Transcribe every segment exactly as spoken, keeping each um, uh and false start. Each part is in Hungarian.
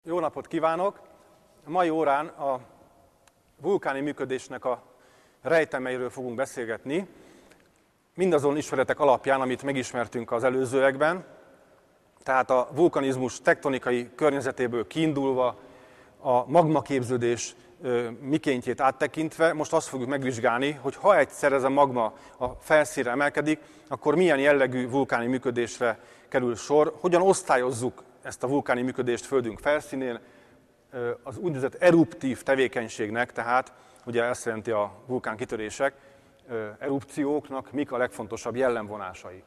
Jó napot kívánok! A mai órán a vulkáni működésnek a rejtemeiről fogunk beszélgetni, mindazon ismeretek alapján, amit megismertünk az előzőekben, tehát a vulkanizmus tektonikai környezetéből kiindulva, a magmaképződés mikéntjét áttekintve, most azt fogjuk megvizsgálni, hogy ha egyszer ez a magma a felszínre emelkedik, akkor milyen jellegű vulkáni működésre kerül sor, hogyan osztályozzuk ezt a vulkáni működést Földünk felszínén, az úgynevezett eruptív tevékenységnek, tehát ugye ezt jelenti a vulkánkitörések, erupcióknak mik a legfontosabb jellemvonásai.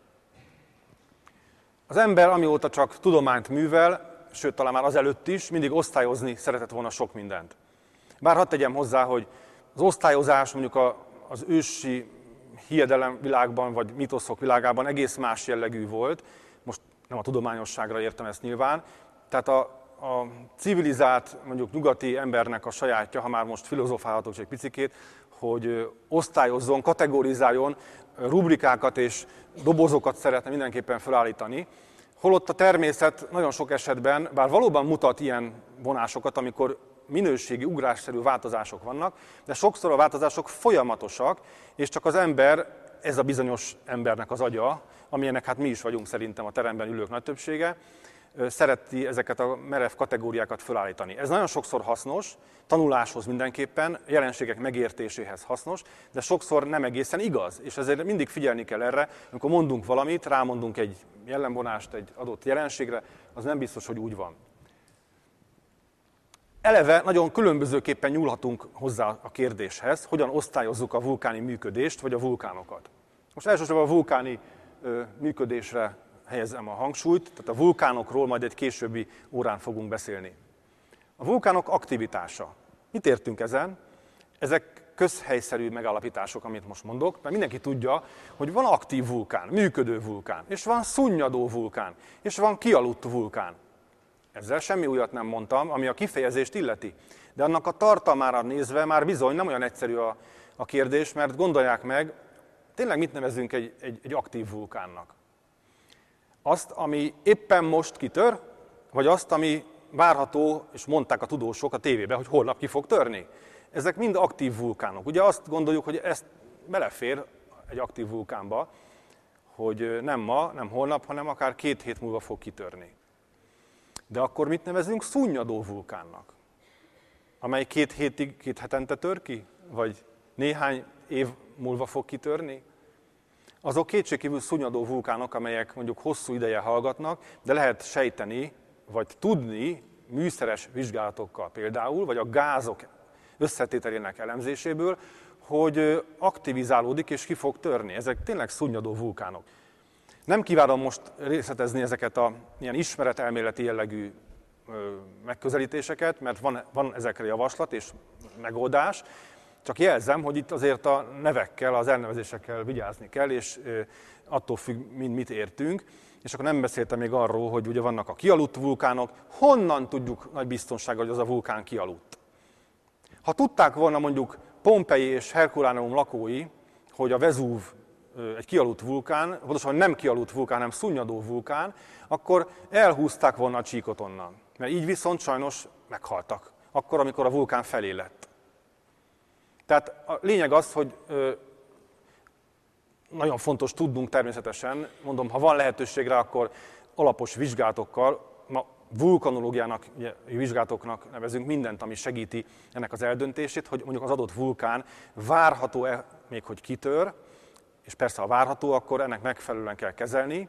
Az ember, amióta csak tudományt művel, sőt talán már azelőtt is, mindig osztályozni szeretett volna sok mindent. Bár hadd tegyem hozzá, hogy az osztályozás mondjuk a, az ősi hiedelem világban, vagy mitoszok világában egész más jellegű volt, most nem a tudományosságra értem ezt nyilván, tehát a, a civilizált, mondjuk nyugati embernek a sajátja, ha már most filozofálhatok csak egy picikét, hogy osztályozzon, kategorizáljon, rubrikákat és dobozokat szeretne mindenképpen felállítani, holott a természet nagyon sok esetben, bár valóban mutat ilyen vonásokat, amikor minőségi, ugrásszerű változások vannak, de sokszor a változások folyamatosak, és csak az ember, ez a bizonyos embernek az agya, amilyenek hát mi is vagyunk szerintem a teremben ülők nagy többsége, szereti ezeket a merev kategóriákat felállítani. Ez nagyon sokszor hasznos, tanuláshoz mindenképpen, jelenségek megértéséhez hasznos, de sokszor nem egészen igaz, és ezért mindig figyelni kell erre, amikor mondunk valamit, rámondunk egy jellemvonást egy adott jelenségre, az nem biztos, hogy úgy van. Eleve nagyon különbözőképpen nyúlhatunk hozzá a kérdéshez, hogyan osztályozzuk a vulkáni működést, vagy a vulkánokat. Most elsősorban a vulkáni ö, működésre helyezem a hangsúlyt, tehát a vulkánokról majd egy későbbi órán fogunk beszélni. A vulkánok aktivitása. Mit értünk ezen? Ezek közhelyszerű megállapítások, amit most mondok, mert mindenki tudja, hogy van aktív vulkán, működő vulkán, és van szunnyadó vulkán, és van kialudt vulkán. Ezzel semmi újat nem mondtam, ami a kifejezést illeti. De annak a tartalmára nézve már bizony nem olyan egyszerű a, a kérdés, mert gondolják meg, tényleg mit nevezünk egy, egy, egy aktív vulkánnak? Azt, ami éppen most kitör, vagy azt, ami várható, és mondták a tudósok a tévében, hogy holnap ki fog törni. Ezek mind aktív vulkánok. Ugye azt gondoljuk, hogy ezt belefér egy aktív vulkánba, hogy nem ma, nem holnap, hanem akár két hét múlva fog kitörni. De akkor mit nevezünk szunnyadó vulkánnak? Amely két hétig, két hetente tör ki? Vagy néhány év múlva fog kitörni? Azok kétségkívül szunnyadó vulkánok, amelyek mondjuk hosszú ideje hallgatnak, de lehet sejteni, vagy tudni műszeres vizsgálatokkal például, vagy a gázok összetételének elemzéséből, hogy aktivizálódik és ki fog törni. Ezek tényleg szunnyadó vulkánok. Nem kívánom most részletezni ezeket a ilyen ismeretelméleti jellegű megközelítéseket, mert van, van ezekre javaslat és megoldás, csak jelzem, hogy itt azért a nevekkel, az elnevezésekkel vigyázni kell, és attól függ, mind mit értünk. És akkor nem beszéltem még arról, hogy ugye vannak a kialudt vulkánok, honnan tudjuk nagy biztonsággal, hogy az a vulkán kialudt. Ha tudták volna mondjuk Pompei és Herculaneum lakói, hogy a Vezúv egy kialudt vulkán, pontosan nem kialudt vulkán, hanem szunnyadó vulkán, akkor elhúzták volna a csíkot onnan. Mert így viszont sajnos meghaltak, akkor, amikor a vulkán felé lett. Tehát a lényeg az, hogy ö, nagyon fontos tudnunk természetesen, mondom, ha van lehetőség rá, akkor alapos vizsgálatokkal, ma vulkanológiának, ugye, vizsgálatoknak nevezünk mindent, ami segíti ennek az eldöntését, hogy mondjuk az adott vulkán várható-e még, hogy kitör, és persze, ha várható, akkor ennek megfelelően kell kezelni.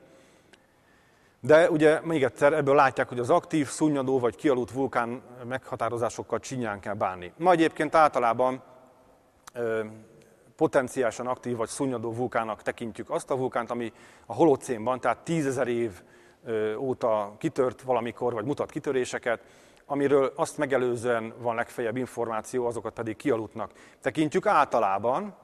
De ugye még egyszer ebből látják, hogy az aktív, szunnyadó vagy kialudt vulkán meghatározásokkal csinyán kell bánni. Ma egyébként általában ö, potenciálisan aktív vagy szunnyadó vulkánnak tekintjük azt a vulkánt, ami a holocénban, tehát tízezer év óta kitört valamikor, vagy mutat kitöréseket, amiről azt megelőzően van legfeljebb információ, azokat pedig kialuttnak tekintjük általában.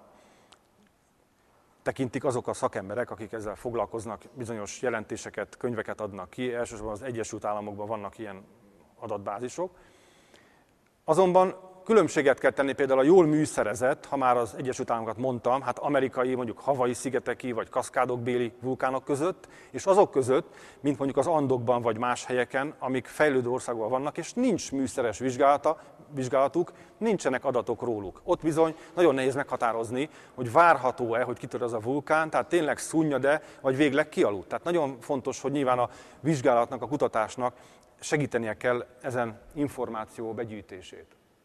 Tekintik azok a szakemberek, akik ezzel foglalkoznak, bizonyos jelentéseket, könyveket adnak ki, elsősorban az Egyesült Államokban vannak ilyen adatbázisok. Azonban különbséget kell tenni például a jól műszerezett, ha már az Egyesült Államokat mondtam, hát amerikai, mondjuk Hawaii szigeteki vagy kaszkádokbéli vulkánok között, és azok között, mint mondjuk az Andokban vagy más helyeken, amik fejlődő országban vannak, és nincs műszeres vizsgálata, vizsgálatuk, nincsenek adatok róluk. Ott bizony nagyon nehéz meghatározni, hogy várható-e, hogy kitör az a vulkán, tehát tényleg szunnyad-e, vagy végleg kialudt. Tehát nagyon fontos, hogy nyilván a vizsgálatnak, a kutatásnak segítenie kell ezen információ begyűjtését.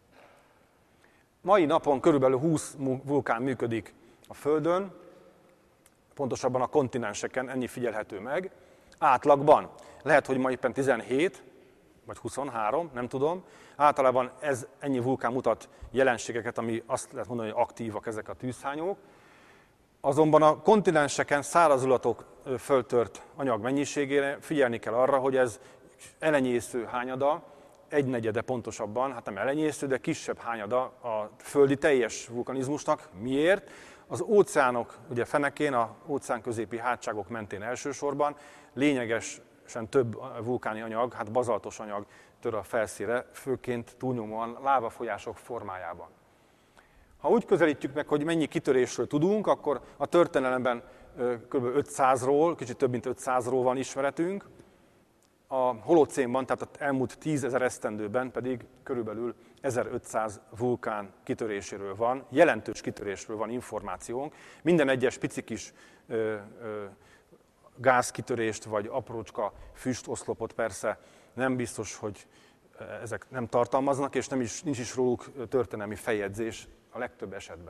Mai napon körülbelül húsz vulkán működik a Földön, pontosabban a kontinenseken, ennyi figyelhető meg. Átlagban. Lehet, hogy ma éppen tizenhét, vagy huszonhárom, nem tudom. Általában ez ennyi vulkán mutat jelenségeket, ami azt lehet mondani, hogy aktívak ezek a tűzhányók. Azonban a kontinenseken szárazulatok föltört anyag mennyiségére figyelni kell arra, hogy ez elenyésző hányada, egynegyede pontosabban, hát nem elenyésző, de kisebb hányada a földi teljes vulkanizmusnak. Miért? Az óceánok, ugye fenekén, a óceánközépi hátságok mentén elsősorban lényegesen több vulkáni anyag, hát bazaltos anyag tör a felszínre, főként túlnyomóan lávafolyások formájában. Ha úgy közelítjük meg, hogy mennyi kitörésről tudunk, akkor a történelemben kb. ötszázról, kicsit több mint ötszázról van ismeretünk, a holocénban, tehát az elmúlt tízezer esztendőben pedig körülbelül ezerötszáz vulkán kitöréséről van, jelentős kitörésről van információnk. Minden egyes pici kis ö, ö, gázkitörést vagy aprócska füstoszlopot persze nem biztos, hogy ezek nem tartalmaznak, és nem is, nincs is róluk történelmi feljegyzés a legtöbb esetben.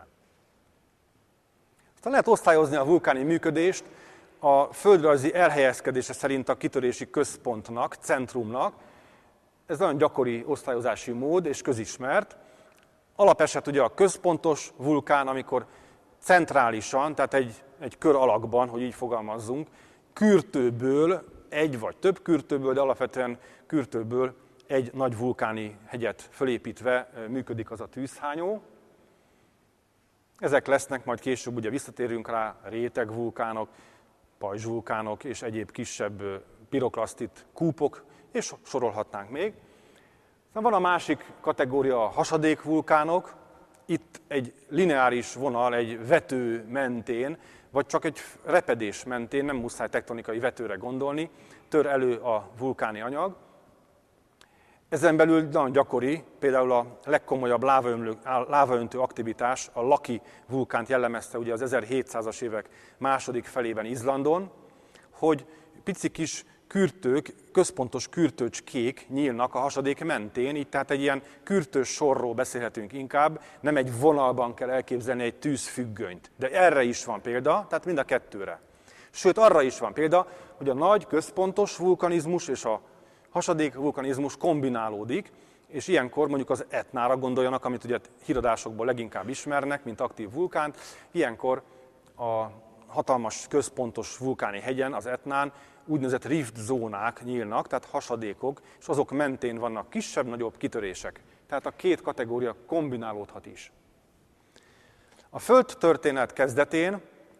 Aztán lehet osztályozni a vulkáni működést a földrajzi elhelyezkedése szerint a kitörési központnak, centrumnak. Ez nagyon gyakori osztályozási mód és közismert. Alapeset ugye a központos vulkán, amikor centrálisan, tehát egy, egy kör alakban, hogy így fogalmazzunk, kürtőből, egy vagy több kürtőből, de alapvetően kürtőből egy nagy vulkáni hegyet fölépítve működik az a tűzhányó. Ezek lesznek, majd később ugye visszatérünk rá, rétegvulkánok, pajzsvulkánok és egyéb kisebb piroklasztit kúpok, és sorolhatnánk még. Van a másik kategória, a hasadékvulkánok. Itt egy lineáris vonal, egy vető mentén, vagy csak egy repedés mentén, nem muszáj tektonikai vetőre gondolni, tör elő a vulkáni anyag. Ezen belül nagyon gyakori, például a legkomolyabb lávaömlő, lávaöntő aktivitás, a Laki vulkánt jellemezte ugye az ezerhétszázas évek második felében Izlandon, hogy pici kis kürtők, központos kürtőcskék nyílnak a hasadék mentén, így tehát egy ilyen kürtős sorról beszélhetünk inkább, nem egy vonalban kell elképzelni egy tűzfüggönyt. De erre is van példa, tehát mind a kettőre. Sőt, arra is van példa, hogy a nagy központos vulkanizmus és a hasadék vulkanizmus kombinálódik, és ilyenkor mondjuk az Etnára gondoljanak, amit ugye híradásokból leginkább ismernek, mint aktív vulkánt. Ilyenkor a hatalmas központos vulkáni hegyen, az Etnán úgynevezett rift zónák nyílnak, tehát hasadékok, és azok mentén vannak kisebb-nagyobb kitörések. Tehát a két kategória kombinálódhat is. A földtörténet kezdetén,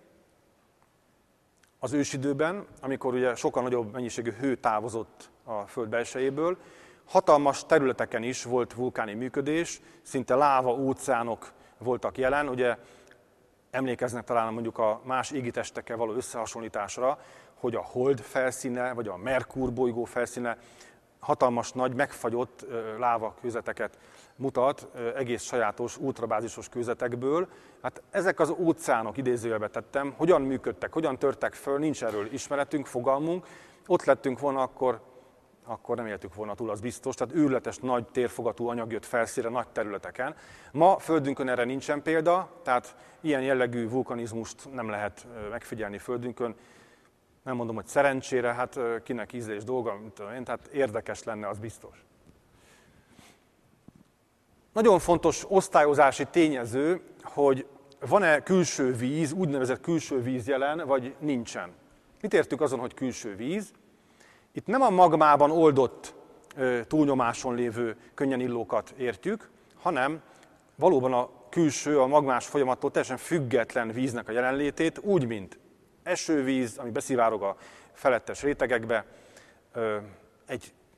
az ősidőben, amikor ugye sokkal nagyobb mennyiségű hő távozott a föld belsejéből, hatalmas területeken is volt vulkáni működés, szinte láva óceánok voltak jelen. Ugye emlékeznek talán mondjuk a más égitestekkel való összehasonlításra, hogy a Hold felszíne, vagy a Merkur bolygó felszíne hatalmas nagy, megfagyott lávakőzeteket mutat, egész sajátos ultrabázisos kőzetekből. Hát ezek az óceánok, idézőjelbe tettem, hogyan működtek, hogyan törtek föl, nincs erről ismeretünk, fogalmunk. Ott lettünk volna, akkor, akkor nem éltük volna túl, az biztos. Tehát őrületes, nagy térfogatú anyag jött felszínre nagy területeken. Ma Földünkön erre nincsen példa, tehát ilyen jellegű vulkanizmust nem lehet megfigyelni Földünkön. Nem mondom, hogy szerencsére, hát kinek ízlés dolga, mint tudom én, tehát érdekes lenne, az biztos. Nagyon fontos osztályozási tényező, hogy van-e külső víz, úgynevezett külső víz jelen, vagy nincsen. Mit értünk azon, hogy külső víz? Itt nem a magmában oldott túlnyomáson lévő könnyen illókat értjük, hanem valóban a külső, a magmás folyamattól teljesen független víznek a jelenlétét, úgy, mint esővíz, ami beszivárog a felettes rétegekbe, egy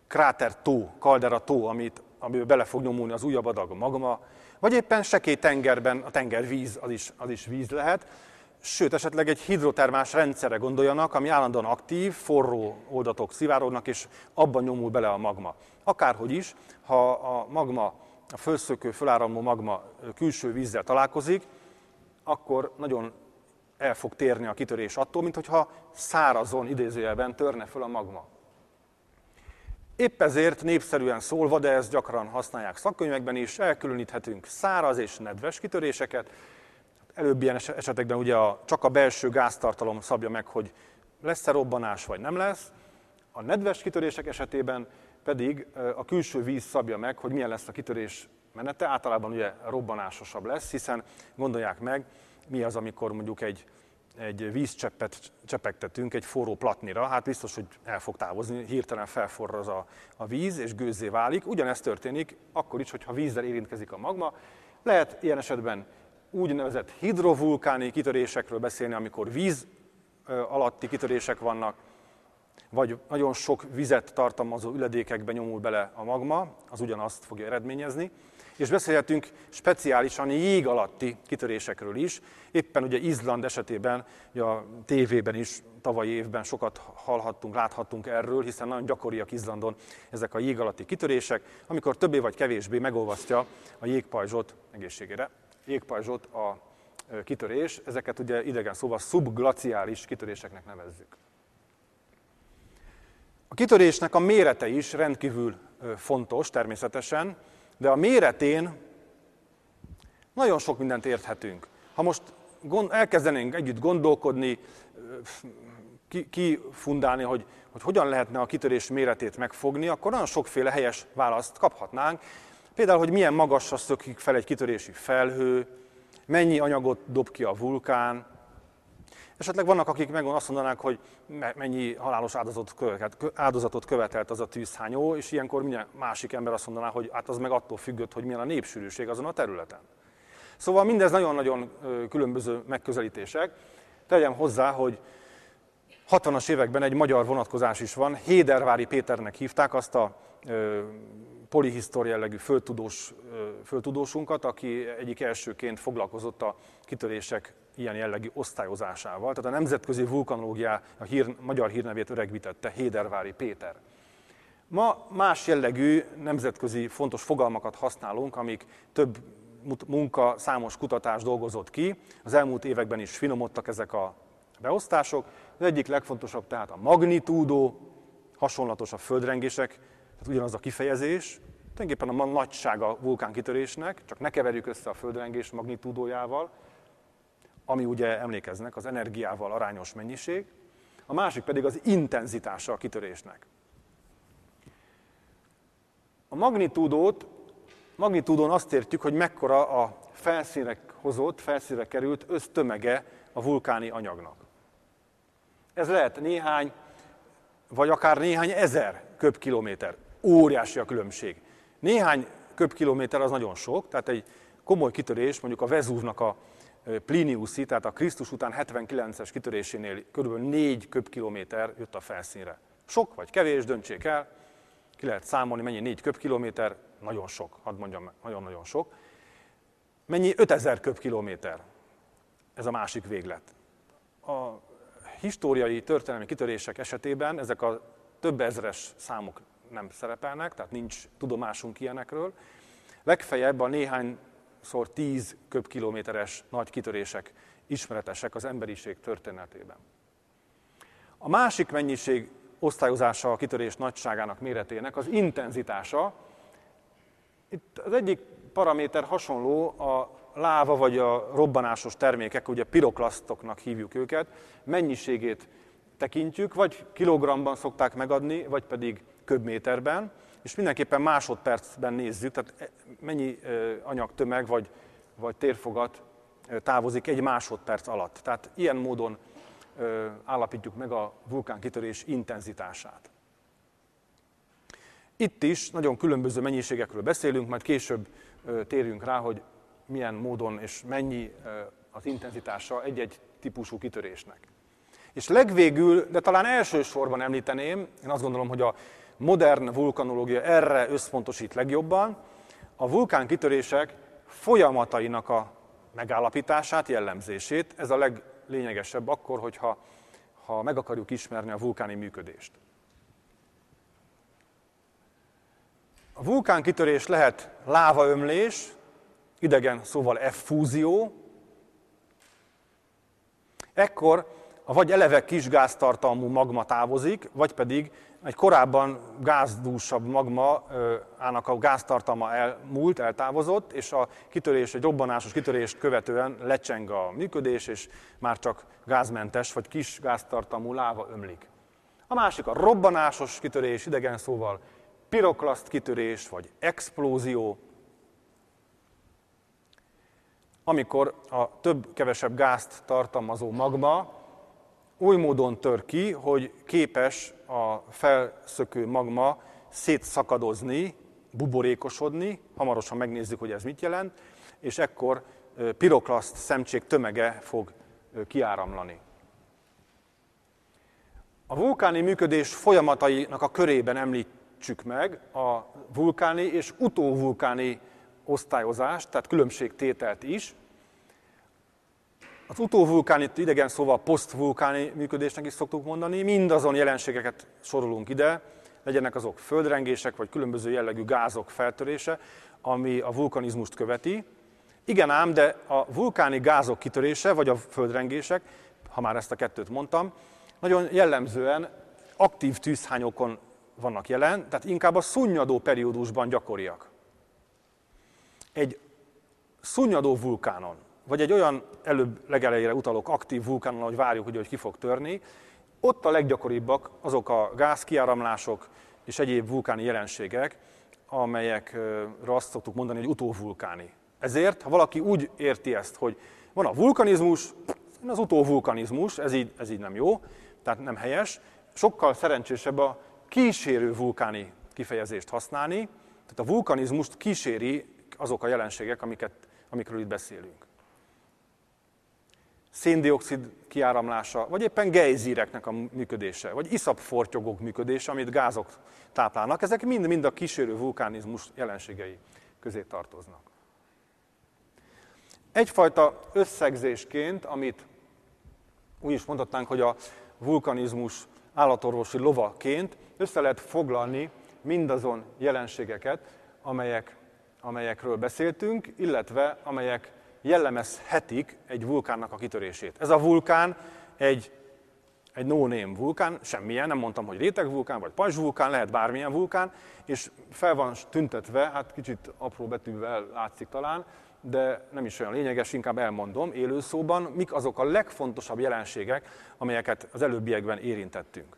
kráter tó, kaldera tó, amit, amiben bele fog nyomulni az újabb adag magma, vagy éppen sekély tengerben a tengervíz, az is, az is víz lehet, sőt, esetleg egy hidrotermás rendszerre gondoljanak, ami állandóan aktív, forró oldatok szivárognak, és abban nyomul bele a magma. Akárhogy is, ha a magma, a fölszökő, föláramló magma külső vízzel találkozik, akkor nagyon el fog térni a kitörés attól, mintha szárazon, idézőjelben törne föl a magma. Épp ezért népszerűen szólva, de ezt gyakran használják szakkönyvekben is, elkülöníthetünk száraz és nedves kitöréseket. Előbb ilyen esetekben ugye a, csak a belső gáztartalom szabja meg, hogy lesz-e robbanás vagy nem lesz. A nedves kitörések esetében pedig a külső víz szabja meg, hogy milyen lesz a kitörés menete. Általában ugye robbanásosabb lesz, hiszen gondolják meg, mi az, amikor mondjuk egy, egy vízcseppet csepegtetünk egy forró platnira, hát biztos, hogy el fog távozni, hirtelen felforraz a, a víz, és gőzzé válik. Ugyanezt történik akkor is, hogyha vízzel érintkezik a magma. Lehet ilyen esetben úgynevezett hidrovulkáni kitörésekről beszélni, amikor víz alatti kitörések vannak, vagy nagyon sok vizet tartalmazó üledékekbe nyomul bele a magma, az ugyanazt fogja eredményezni. És beszélhetünk speciálisan jég alatti kitörésekről is. Éppen ugye Izland esetében, ugye a tévében is tavalyi évben sokat hallhattunk, láthattunk erről, hiszen nagyon gyakoriak Izlandon ezek a jég alatti kitörések, amikor többé vagy kevésbé megolvasztja a jégpajzsot egészségére. Jégpajzsot a kitörés, ezeket ugye idegen szóval szubglaciális kitöréseknek nevezzük. A kitörésnek a mérete is rendkívül fontos természetesen, de a méretén nagyon sok mindent érthetünk. Ha most elkezdenénk együtt gondolkodni, kifundálni, hogy, hogy hogyan lehetne a kitörés méretét megfogni, akkor nagyon sokféle helyes választ kaphatnánk. Például, hogy milyen magasra szökik fel egy kitörési felhő, mennyi anyagot dob ki a vulkán. Esetleg vannak, akik meg azt mondanák, hogy mennyi halálos áldozatot követelt az a tűzhányó, és ilyenkor minden másik ember azt mondaná, hogy hát az meg attól függött, hogy milyen a népsűrűség azon a területen. Szóval mindez nagyon-nagyon különböző megközelítések. Tegyem hozzá, hogy hatvanas években egy magyar vonatkozás is van, Hédervári Péternek hívták azt a polihisztor jellegű földtudós, földtudósunkat, aki egyik elsőként foglalkozott a kitörések ilyen jellegű osztályozásával. Tehát a nemzetközi vulkanológia a hír, magyar hírnevét öregbítette, Hédervári Péter. Ma más jellegű nemzetközi fontos fogalmakat használunk, amik több munka, számos kutatás dolgozott ki. Az elmúlt években is finomodtak ezek a beosztások. Az egyik legfontosabb tehát a magnitúdó, hasonlatos a földrengések, tehát ugyanaz a kifejezés, tulajdonképpen a nagysága a vulkánkitörésnek, csak ne keverjük össze a földrengés magnitúdójával, ami ugye, emlékeznek, az energiával arányos mennyiség, a másik pedig az intenzitása a kitörésnek. A magnitúdót, magnitúdón azt értjük, hogy mekkora a felszínre hozott, felszínre került össztömege a vulkáni anyagnak. Ez lehet néhány, vagy akár néhány ezer köbkilométer. Óriási a különbség. Néhány köbkilométer az nagyon sok, tehát egy komoly kitörés, mondjuk a Vezúvnak a Pliniuszi, tehát a Krisztus után hetvenkilences kitörésénél kb. négy köbkilométer jött a felszínre. Sok vagy kevés, döntsék el, ki lehet számolni, mennyi négy köbkilométer, nagyon sok, hadd mondjam, nagyon-nagyon sok. Mennyi ötezer köbkilométer, ez a másik véglet. A históriai, történelmi kitörések esetében ezek a több ezres számok nem szerepelnek, tehát nincs tudomásunk ilyenekről. Legfeljebb a néhányszor tíz köbkilométeres nagy kitörések ismeretesek az emberiség történetében. A másik mennyiség osztályozása a kitörés nagyságának, méretének az intenzitása. Itt az egyik paraméter hasonló, a láva vagy a robbanásos termékek, ugye piroklasztoknak hívjuk őket, mennyiségét tekintjük, vagy kilogramban szokták megadni, vagy pedig köbméterben, és mindenképpen másodpercben nézzük, tehát mennyi anyagtömeg vagy, vagy térfogat távozik egy másodperc alatt. Tehát ilyen módon állapítjuk meg a vulkánkitörés intenzitását. Itt is nagyon különböző mennyiségekről beszélünk, majd később térjünk rá, hogy milyen módon és mennyi az intenzitása egy-egy típusú kitörésnek. És legvégül, de talán elsősorban említeném, én azt gondolom, hogy a modern vulkanológia erre összpontosít legjobban, a vulkánkitörések folyamatainak a megállapítását, jellemzését. Ez a leglényegesebb akkor, hogyha ha meg akarjuk ismerni a vulkáni működést. A vulkánkitörés lehet lávaömlés, idegen szóval effúzió. Ekkor a vagy eleve kis gáztartalmú magma távozik, vagy pedig egy korábban gázdúsabb magmának a gáztartalma elmúlt, eltávozott, és a kitörés, egy robbanásos kitörést követően lecseng a működés, és már csak gázmentes vagy kis gáztartalmú láva ömlik. A másik a robbanásos kitörés, idegen szóval piroklaszt kitörés vagy explózió, amikor a több-kevesebb gázt tartalmazó magma oly módon tör ki, hogy képes a felszökő magma szétszakadozni, buborékosodni, hamarosan megnézzük, hogy ez mit jelent, és ekkor piroklaszt szemcsék tömege fog kiáramlani. A vulkáni működés folyamatainak a körében említsük meg a vulkáni és utóvulkáni osztályozást, tehát különbségtételt is. Az utóvulkáni, idegen szóval posztvulkáni működésnek is szoktuk mondani, mindazon jelenségeket sorolunk ide, legyenek azok földrengések vagy különböző jellegű gázok feltörése, ami a vulkanizmust követi. Igen ám, de a vulkáni gázok kitörése vagy a földrengések, ha már ezt a kettőt mondtam, nagyon jellemzően aktív tűzhányokon vannak jelen, tehát inkább a szunnyadó periódusban gyakoriak. Egy szunnyadó vulkánon, vagy egy olyan előbb legelejére utalok aktív vulkánon, ahogy várjuk, hogy, hogy ki fog törni, ott a leggyakoribbak azok a gázkiáramlások és egyéb vulkáni jelenségek, amelyekről azt szoktuk mondani, hogy utóvulkáni. Ezért, ha valaki úgy érti ezt, hogy van a vulkanizmus, az utóvulkanizmus, ez így, ez így nem jó, tehát nem helyes, sokkal szerencsésebb a kísérő vulkáni kifejezést használni, tehát a vulkanizmust kíséri azok a jelenségek, amiket, amikről itt beszélünk. Széndioxid kiáramlása, vagy éppen gejzíreknek a működése, vagy iszapfortyogók működése, amit gázok táplálnak, ezek mind-mind a kísérő vulkanizmus jelenségei közé tartoznak. Egyfajta összegzésként, amit úgy is mondhatnánk, hogy a vulkanizmus állatorvosi lovaként össze lehet foglalni mindazon jelenségeket, amelyek, amelyekről beszéltünk, illetve amelyek jellemezhetik egy vulkánnak a kitörését. Ez a vulkán egy, egy no-name vulkán, semmilyen, nem mondtam, hogy rétegvulkán, vagy pajzsvulkán, lehet bármilyen vulkán, és fel van tüntetve, hát kicsit apró betűvel látszik talán, de nem is olyan lényeges, inkább elmondom élőszóban, mik azok a legfontosabb jelenségek, amelyeket az előbbiekben érintettünk.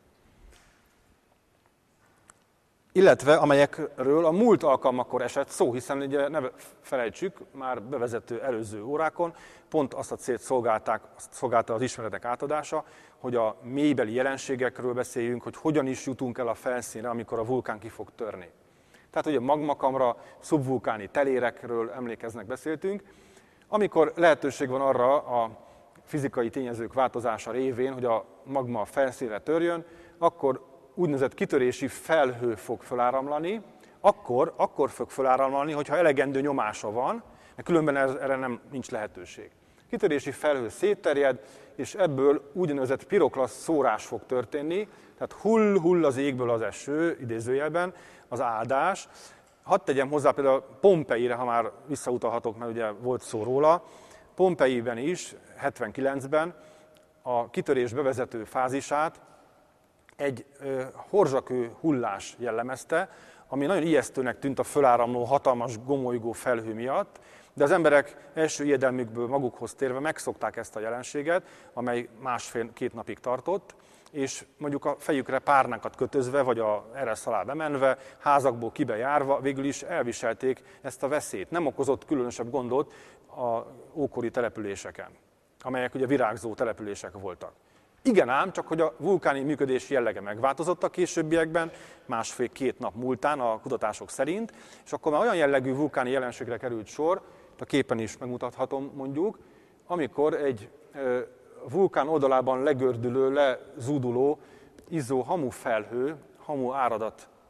Illetve amelyekről a múlt alkalmakkor esett szó, hiszen ugye ne felejtsük, már bevezető előző órákon pont azt a célt szolgálták, azt szolgálta az ismeretek átadása, hogy a mélybeli jelenségekről beszéljünk, hogy hogyan is jutunk el a felszínre, amikor a vulkán ki fog törni. Tehát ugye magmakamra, szubvulkáni telérekről emlékeznek, beszéltünk, amikor lehetőség van arra a fizikai tényezők változása révén, hogy a magma felszínre törjön, akkor úgynevezett kitörési felhő fog feláramlani, akkor, akkor fog feláramlani, hogyha elegendő nyomása van, mert különben erre nem nincs lehetőség. Kitörési felhő szétterjed, és ebből úgynevezett piroklaszt szórás fog történni, tehát hull-hull az égből az eső, idézőjelben, az áldás. Hadd tegyem hozzá például Pompeire, ha már visszautalhatok, mert ugye volt szó róla. Pompeiben is, hetvenkilencben a kitörés bevezető fázisát egy ö, horzsakő hullás jellemezte, ami nagyon ijesztőnek tűnt a föláramló hatalmas gomolygó felhő miatt, de az emberek első ijedelmükből magukhoz térve megszokták ezt a jelenséget, amely másfél-két napig tartott, és mondjuk a fejükre párnákat kötözve, vagy a eresz alá bemenve, házakból kibejárva, végül is elviselték ezt a veszélyt. Nem okozott különösebb gondot az ókori településeken, amelyek ugye virágzó települések voltak. Igen ám, csak hogy a vulkáni működés jellege megváltozott a későbbiekben, másfél-két nap múltán a kutatások szerint, és akkor már olyan jellegű vulkáni jelenségre került sor, a képen is megmutathatom mondjuk, amikor egy vulkán oldalában legördülő, lezúduló, izzó hamu felhő, hamu áradat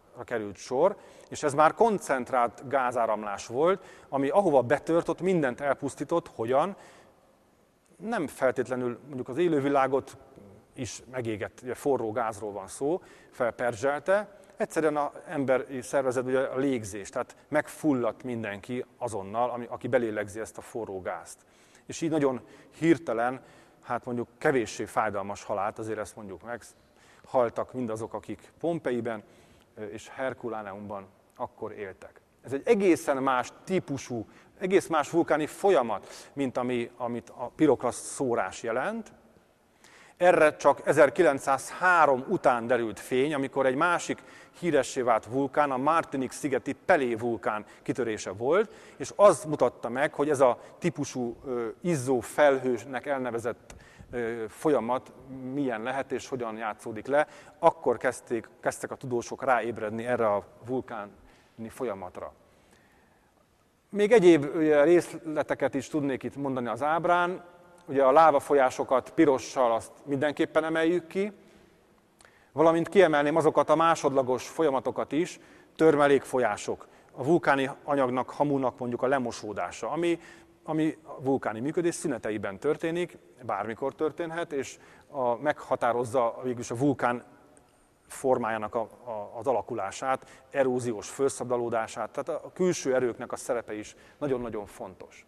került sor, és ez már koncentrált gázáramlás volt, ami ahova betört, ott mindent elpusztított. Hogyan? Nem feltétlenül mondjuk az élővilágot is megégett, ugye forró gázról van szó, felperzselte, egyszerűen az emberi szervezet ugye a légzés, tehát megfulladt mindenki azonnal, ami, aki belélegzi ezt a forró gázt. És így nagyon hirtelen, hát mondjuk kevéssé fájdalmas halált, azért ezt mondjuk meg, haltak mindazok, akik Pompeiben és Herkuláneumban akkor éltek. Ez egy egészen más típusú, egész más vulkáni folyamat, mint ami, amit a piroklaszt szórás jelent. Erre csak ezerkilencszázhárom után derült fény, amikor egy másik híressé vált vulkán, a Martinique-szigeti Pelé vulkán kitörése volt, és az mutatta meg, hogy ez a típusú izzó felhőnek elnevezett folyamat milyen lehet és hogyan játszódik le. Akkor kezdték, kezdtek a tudósok ráébredni erre a vulkáni folyamatra. Még egyéb ugye, részleteket is tudnék itt mondani az ábrán. Ugye a lávafolyásokat pirossal azt mindenképpen emeljük ki, valamint kiemelném azokat a másodlagos folyamatokat is, törmelékfolyások, a vulkáni anyagnak, hamunak mondjuk a lemosódása, ami, ami a vulkáni működés szüneteiben történik, bármikor történhet, és a, meghatározza végülis a vulkán formájának a, a, az alakulását, eróziós felszabadulását, tehát a külső erőknek a szerepe is nagyon-nagyon fontos.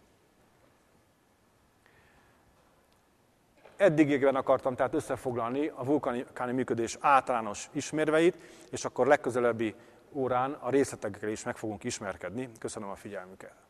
Eddigében akartam tehát összefoglalni a vulkáni működés általános ismérveit, és akkor legközelebbi órán a részletekkel is meg fogunk ismerkedni. Köszönöm a figyelmüket!